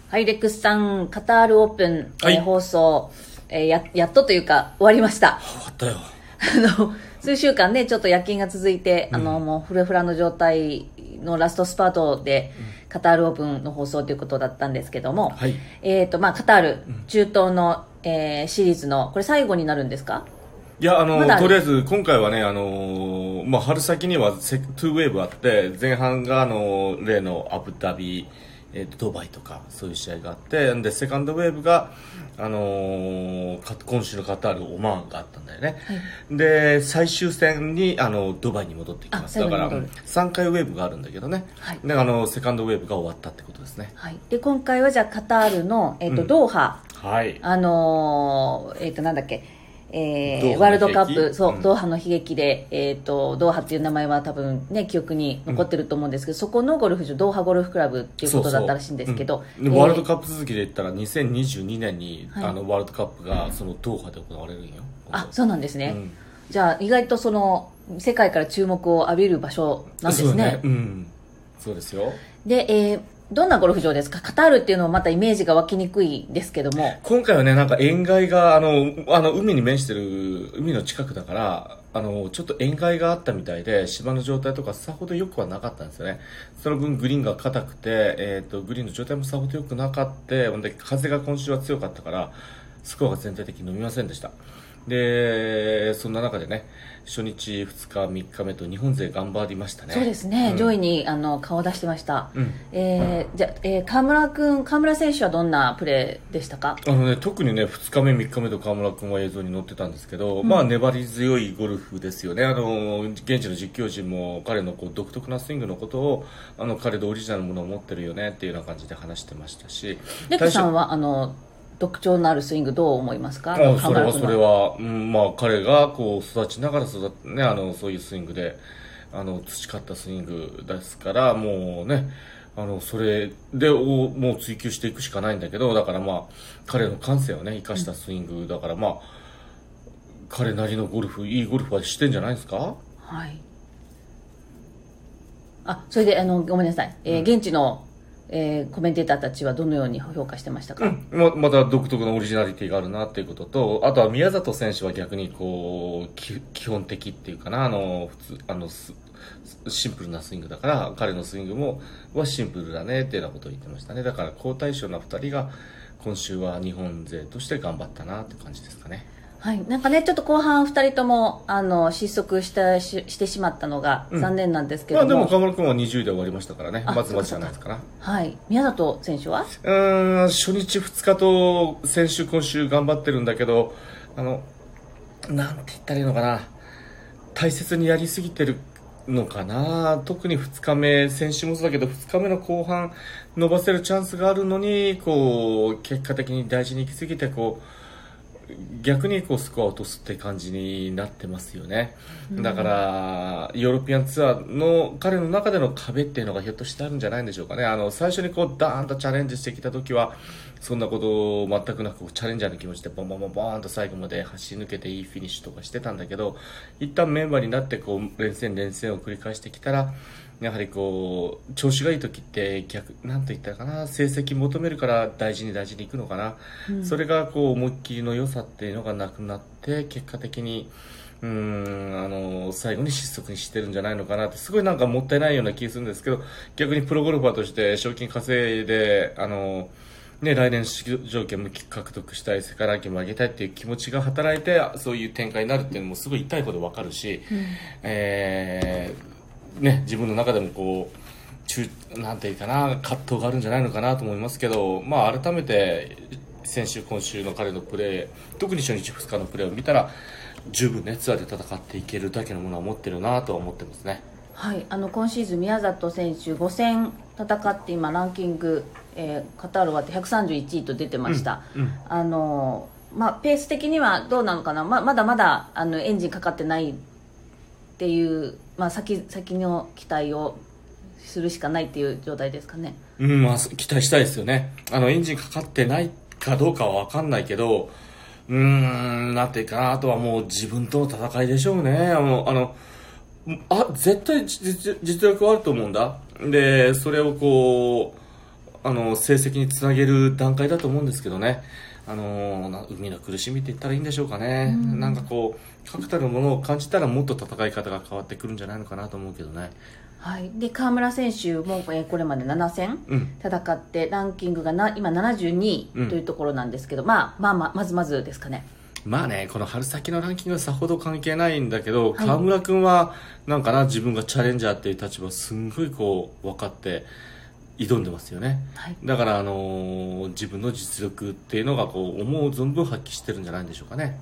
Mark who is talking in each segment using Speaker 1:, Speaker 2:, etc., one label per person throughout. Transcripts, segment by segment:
Speaker 1: はい、レックスさん、カタールオープン、
Speaker 2: はい
Speaker 1: 放送、やっとというか終わりました。
Speaker 2: 終わったよ。
Speaker 1: 数週間ね、ちょっと夜勤が続いて、もうフラフラの状態のラストスパートで、カタールオープンの放送ということだったんですけども、
Speaker 2: はい。
Speaker 1: カタール、中東の、シリーズの、これ最後になるんですか？
Speaker 2: いや、
Speaker 1: まだ
Speaker 2: とりあえず今回はね、春先には2ウェーブあって、前半が例のアブダビ、ドバイとかそういう試合があって、でセカンドウェーブが、今週のカタール、オマーンがあったんだよね。で最終戦にドバイに戻ってきます。だから3回ウェーブがあるんだけどね。でセカンドウェーブが終わったってことですね。
Speaker 1: はい。で今回はじゃあカタールの、ドーハ、
Speaker 2: はい。
Speaker 1: なんだっけ、
Speaker 2: ドーハの悲劇
Speaker 1: ワールドカップ、そう、ドーハの悲劇で、ドーハっていう名前は多分ね、記憶に残ってると思うんですけど、そこのゴルフ場、ドーハゴルフクラブっていうことだったらしいんですけど、
Speaker 2: でワールドカップ続きで言ったら2022年に、
Speaker 1: はい
Speaker 2: ワールドカップがそのドーハで行われるんよ。
Speaker 1: あ、そうなんですね。
Speaker 2: うん
Speaker 1: じゃあ、意外とその、世界から注目を浴びる場所なんですね。
Speaker 2: そうですよ。
Speaker 1: で、どんなゴルフ場ですか？カタールっていうのはまたイメージが湧きにくいですけども。
Speaker 2: 今回はね、なんか塩害が、海に面してる、海の近くだから、ちょっと塩害があったみたいで、芝の状態とかさほど良くはなかったんですよね。その分グリーンが硬くて、グリーンの状態もさほど良くなかった。で、風が今週は強かったから、スコアが全体的に伸びませんでした。で、そんな中でね、初日、2日、3日目と日本勢頑張りましたね。
Speaker 1: そうですね、上位に顔を出してました。
Speaker 2: うん
Speaker 1: じゃあ、河村選手はどんなプレーでしたか？
Speaker 2: 特にね、2日目、3日目と河村君は映像に載ってたんですけど、まあ粘り強いゴルフですよね。現地の実況陣も彼のこう独特なスイングのことを、彼のオリジナルのものを持ってるよねっていうような感じで話してましたし。
Speaker 1: レックさんは特徴のあるスイングどう思いますか？
Speaker 2: それは、彼がこう育ちながらね、そういうスイングで、培ったスイングですから、もうね、それでもう追求していくしかないんだけど、だからまあ、彼の感性をね、生かしたスイングだから、まあ、彼なりのいいゴルフはしてんじゃないですか？
Speaker 1: はい。あ、それで、ごめんなさい。現地の、コメンテーターたちはどのように評価してましたか？
Speaker 2: また独特のオリジナリティがあるなっていうことと、あとは宮里選手は逆にこう基本的っていうかな、シンプルなスイングだから、彼のスイングはシンプルだねっていうようなことを言ってましたね。だから好対照な2人が今週は日本勢として頑張ったなって感じですかね。
Speaker 1: はい、なんかね、ちょっと後半2人とも失速してしまったのが残念なんですけども、
Speaker 2: でも河村君は20位で終わりましたからね、まずまずじゃないですかな。
Speaker 1: はい、宮里選手は
Speaker 2: 初日2日と先週今週頑張ってるんだけど、なんて言ったらいいのかな、大切にやりすぎてるのかな。特に2日目、先週もそうだけど2日目の後半伸ばせるチャンスがあるのに、こう結果的に大事に行きすぎて逆にスコアを落とすって感じになってますよね。だからヨーロピアンツアーの彼の中での壁っていうのがひょっとしてあるんじゃないんでしょうかね。最初にダーンとチャレンジしてきた時はそんなことを全くなくチャレンジャーの気持ちでボンボンボンボーンと最後まで走り抜けていいフィニッシュとかしてたんだけど、一旦メンバーになって連戦を繰り返してきたら、やはり調子がいい時ってなんと言ったらかな、成績求めるから大事にいくのかな。それが思いっきりの良さっていうのがなくなって、結果的に最後に失速にしてるんじゃないのかなって、すごいなんかもったいないような気がするんですけど、逆にプロゴルファーとして賞金稼いで来年出場権も獲得したい、世界ランキングも上げたいっていう気持ちが働いて、そういう展開になるっていうのもすごい痛いほど分かるし、自分の中でもなんていうかな、葛藤があるんじゃないのかなと思いますけど、改めて先週今週の彼のプレー、特に初日2日のプレーを見たら十分ツアーで戦っていけるだけのものは持ってるなとは思ってますね。
Speaker 1: はい、今シーズン宮里選手5戦戦って今ランキング、カタール終わって131位と出てました。ペース的にはどうなのかな、まだまだエンジンかかってないっていう、先の期待をするしかないっていう状態ですかね。
Speaker 2: 期待したいですよね。エンジンかかってないかどうかは分かんないけど、なんていうかな、あとはもう自分との戦いでしょうね。絶対実力はあると思うんだ。でそれを成績につなげる段階だと思うんですけどね。海の苦しみって言ったらいいんでしょうかね。なんかこう確たるものを感じたらもっと戦い方が変わってくるんじゃないのかなと思うけどね。
Speaker 1: はい、で川村選手も、これまで7戦戦って、ランキングが今72位というところなんですけど、まずですかね。
Speaker 2: まあね、この春先のランキングはさほど関係ないんだけど、川村君はなんかな、自分がチャレンジャーっていう立場をすんごいこう分かって挑んでますよね。だから、自分の実力っていうのがこう思う存分発揮してるんじゃないんでしょうかね。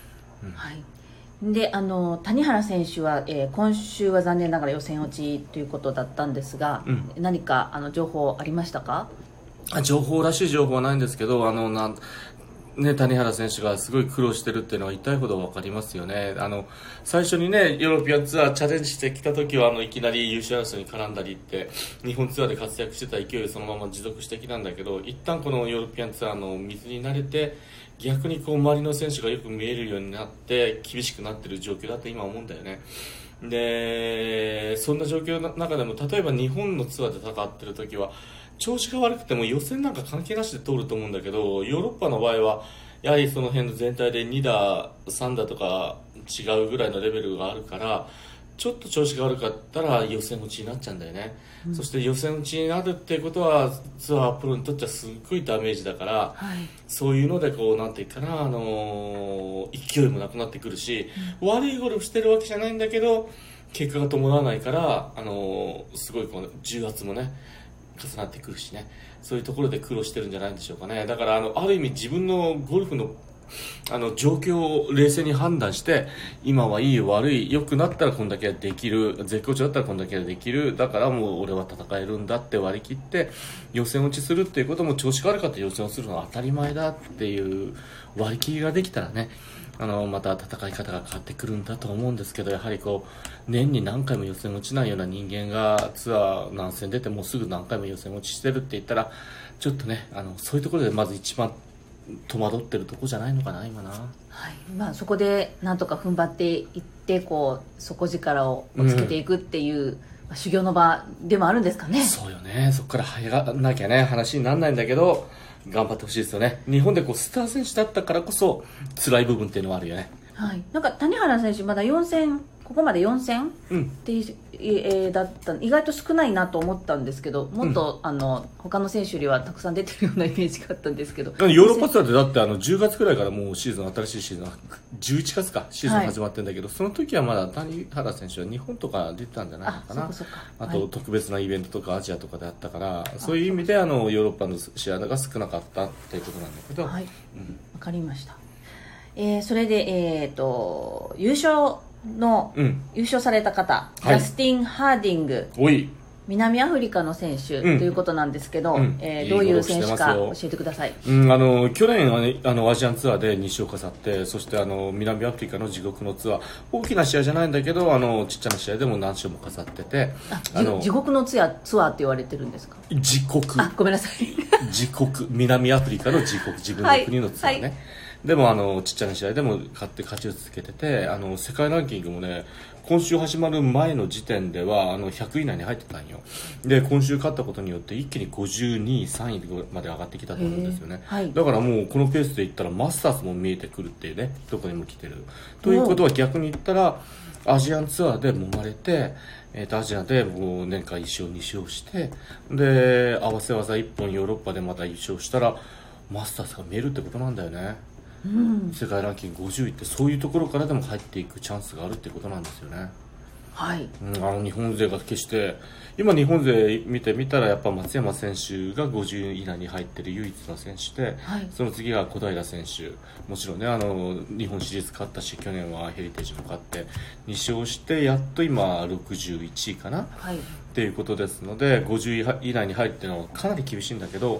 Speaker 1: で谷原選手は、今週は残念ながら予選落ちということだったんですが、何か情報ありましたか？
Speaker 2: 情報らしい情報はないんですけど、谷原選手がすごい苦労してるっていうのは痛いほど分かりますよね。最初にね、ヨーロピアンツアーチャレンジしてきた時はいきなり優勝争いに絡んだりって日本ツアーで活躍してた勢いをそのまま持続してきたんだけど、一旦このヨーロピアンツアーの水に慣れて逆にこう周りの選手がよく見えるようになって厳しくなってる状況だと今思うんだよね。でそんな状況の中でも、例えば日本のツアーで戦ってる時は調子が悪くても予選なんか関係なしで通ると思うんだけど、ヨーロッパの場合はやはりその辺の全体で2打3打とか違うぐらいのレベルがあるから、ちょっと調子が悪かったら予選落ちになっちゃうんだよね。そして予選落ちになるっていうことはツアープロにとってはすっごいダメージだから、そういうのでこうなんていうかな、勢いもなくなってくるし、悪いゴルフしてるわけじゃないんだけど結果が伴わないから、すごいこう重圧もね重なってくるしね、そういうところで苦労してるんじゃないんでしょうかね。だからある意味自分のゴルフの状況を冷静に判断して、今はいい悪い良くなったらこんだけできる、絶好調だったらこんだけできる、だからもう俺は戦えるんだって割り切って予選落ちするっていうことも、調子が悪かったら予選をするのは当たり前だっていう割り切りができたらね、また戦い方が変わってくるんだと思うんですけど、やはりこう年に何回も予選落ちないような人間がツアー何戦出てもうすぐ何回も予選落ちしてるって言ったら、ちょっとねそういうところでまず一番戸惑ってるとこじゃないのかな今な。
Speaker 1: そこでなんとか踏ん張っていってこう底力をつけていくっていう、修行の場でもあるんですかね。
Speaker 2: そうよね、そこから入らなきゃね話にならないんだけど、頑張ってほしいですよね。日本でこうスター選手だったからこそ辛い部分っていうのはあるよね。
Speaker 1: なんか谷原選手まだ4戦、ここまで4戦、だった意外と少ないなと思ったんですけど、もっと、他の選手よりはたくさん出てるようなイメージがあったんですけど、
Speaker 2: ヨーロッパツアーでだって10月くらいからもうシーズン、新しいシーズン11月かシーズン始まってるんだけど、その時はまだ谷原選手は日本とか出てたんじゃないのかな。あと、特別なイベントとかアジアとかであったから、そういう意味でヨーロッパの試合が少なかったっていうことなんだけど、わ
Speaker 1: かりました。それで、優勝された方、ジャスティン・ハーディング、南アフリカの選手ということなんですけど、どういう選手か教えてください。
Speaker 2: 去年はアジアンツアーで2勝飾って、そして南アフリカの地獄のツアー、大きな試合じゃないんだけどちっちゃな試合でも何勝も飾ってて、
Speaker 1: 地獄のツアーって言われてるんですか。
Speaker 2: 自国、
Speaker 1: ごめんなさい
Speaker 2: 自国、南アフリカの自国、自分の国のツアーね、でもちっちゃな試合でも勝ち続けてて、世界ランキングもね今週始まる前の時点では100位以内に入ってたんよ。で今週勝ったことによって一気に52位3位まで上がってきたと思うんですよね。だからもうこのペースでいったらマスターズも見えてくるっていうね、どこにも来てるということは、逆に言ったらアジアンツアーで揉まれて、アジアでもう年間1勝2勝して、で合わせ技1本ヨーロッパでまた優勝したらマスターズが見えるってことなんだよね。世界ランキング50位ってそういうところからでも入っていくチャンスがあるってことなんですよね。日本勢が決して今日本勢見てみたらやっぱ松山選手が50位以内に入ってる唯一の選手で、その次が小平選手、もちろんね日本シリーズ勝ったし去年はヘリテージも勝って2勝してやっと今61位かな、っていうことですので50位以内に入ってるのはかなり厳しいんだけど、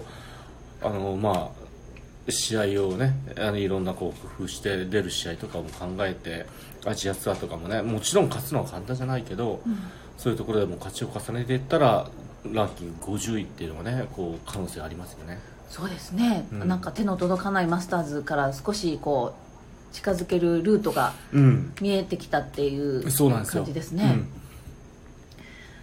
Speaker 2: 試合をねいろんなこう工夫して出る試合とかも考えて、アジアツアーとかもねもちろん勝つのは簡単じゃないけど、そういうところでも勝ちを重ねていったらランキング50位っていうのはねこう可能性ありますよね。
Speaker 1: そうですね、なんか手の届かないマスターズから少しこう近づけるルートが見えてきたっていう感じですね。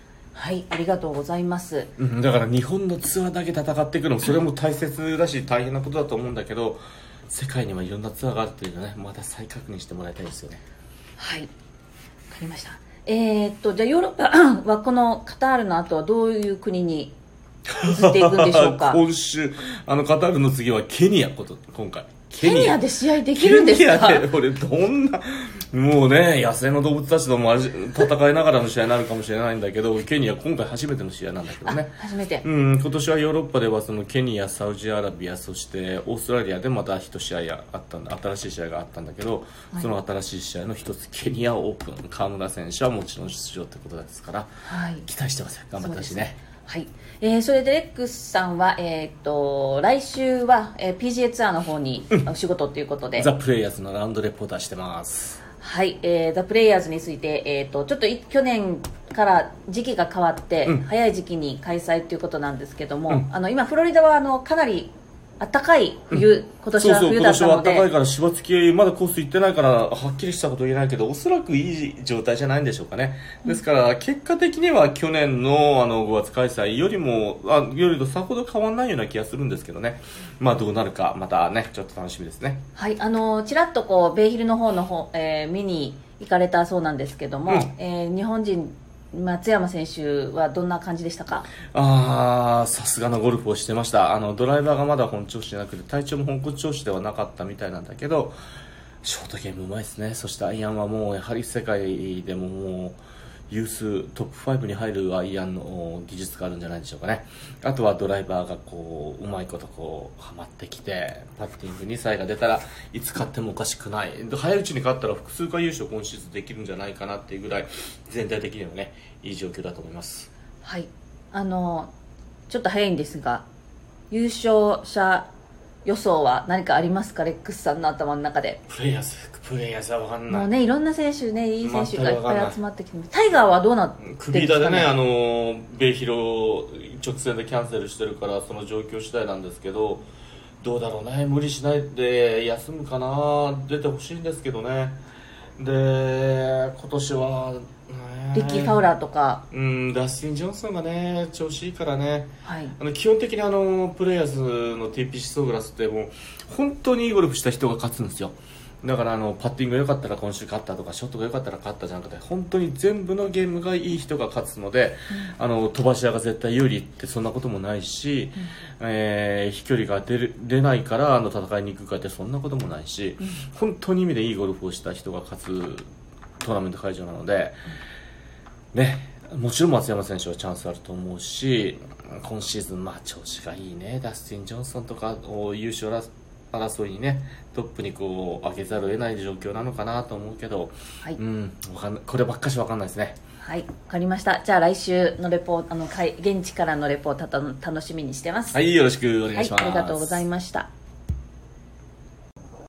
Speaker 1: はい、ありがとうございます。
Speaker 2: だから日本のツアーだけ戦っていくのもそれも大切だし大変なことだと思うんだけど、世界にはいろんなツアーがあるというのね、また再確認してもらいたいですよね。
Speaker 1: はい、わかりました。じゃあヨーロッパはこのカタールの後はどういう国に移っていくんでしょうか。
Speaker 2: 今週カタールの次はケニア今回
Speaker 1: ケニアで試合できるんですか。
Speaker 2: ケニアでこれどんなもうね野生の動物たちとも戦いながらの試合になるかもしれないんだけど、ケニア今回初めての試合なんだけどね。
Speaker 1: 初めて。
Speaker 2: 今年はヨーロッパではそのケニア、サウジアラビア、そしてオーストラリアでまた一試合あったんだ、新しい試合があったんだけど、はい、その新しい試合の一つケニアオープン、川村選手はもちろん出場ということですから、はい、期待してますよ。頑張ってほしいね。
Speaker 1: はい、それでレックスさんは、来週は、PGA ツアーの方にお仕事ということで、
Speaker 2: ザ・プレイヤーズのラウンドレポーターしてます。
Speaker 1: はい、ザ・プレイヤーズについて、ちょっと去年から時期が変わって、早い時期に開催ということなんですけども、今フロリダはかなり暖かい冬、今年は冬だったので、
Speaker 2: 今年は暖かいから芝付きまだコース行ってないからはっきりしたこと言えないけど、おそらくいい状態じゃないんでしょうかね。ですから結果的には去年の5月開催よりとさほど変わらないような気がするんですけどね。まあどうなるかまたねちょっと楽しみですね。
Speaker 1: はい、ちらっとベイヒルの方見に行かれたそうなんですけども、日本人松山選手はどんな感じでしたか。
Speaker 2: さすがのゴルフをしてました。ドライバーがまだ本調子じゃなくて体調も本調子ではなかったみたいなんだけど、ショートゲームうまいですね。そしてアイアンはもうやはり世界でももうユーストップ5に入るアイアンの技術があるんじゃないでしょうかね。あとはドライバーがうまいことはまってきて、パッティングに差異が出たらいつ勝ってもおかしくない。早いうちに勝ったら複数回優勝今シーズンできるんじゃないかなっていうぐらい全体的にはねいい状況だと思います。
Speaker 1: はい、ちょっと早いんですが優勝者予想は何かありますか。レックスさんの頭の中で。
Speaker 2: プレイヤーズは分かんない。
Speaker 1: もうねいろんな選手ね、いい選手がいっぱい集まってきて、タイガーはどうなってるんですかね。
Speaker 2: 首痛でねベイヒロ直線でキャンセルしてるからその状況次第なんですけど、どうだろうね。無理しないで休むかな。出てほしいんですけどね。で今年は
Speaker 1: リッキー・ファウラーとか、
Speaker 2: ダスティン・ジョンソンがね調子いいからね、
Speaker 1: はい、
Speaker 2: 基本的にプレイヤーズの TPC ソーグラスってもう本当にいいゴルフした人が勝つんですよ。だからパッティングが良かったら今週勝ったとか、ショットが良かったら勝ったじゃなくて、本当に全部のゲームがいい人が勝つので、飛ばし屋が絶対有利ってそんなこともないし、飛距離が出ないから戦いにくくかってそんなこともないし、本当に意味でいいゴルフをした人が勝つトーナメント会場なので、ね、もちろん松山選手はチャンスあると思うし、今シーズン調子がいいね。ダスティン・ジョンソンとか優勝争いにねトップに上げざるを得ない状況なのかなと思うけど、はい、こればっかし分かんないですね。
Speaker 1: はい、わかりました。じゃあ来週のレポート現地からのレポート楽しみにしてます。
Speaker 2: はい、よろしくお願いします。
Speaker 1: はい、ありがとうございました。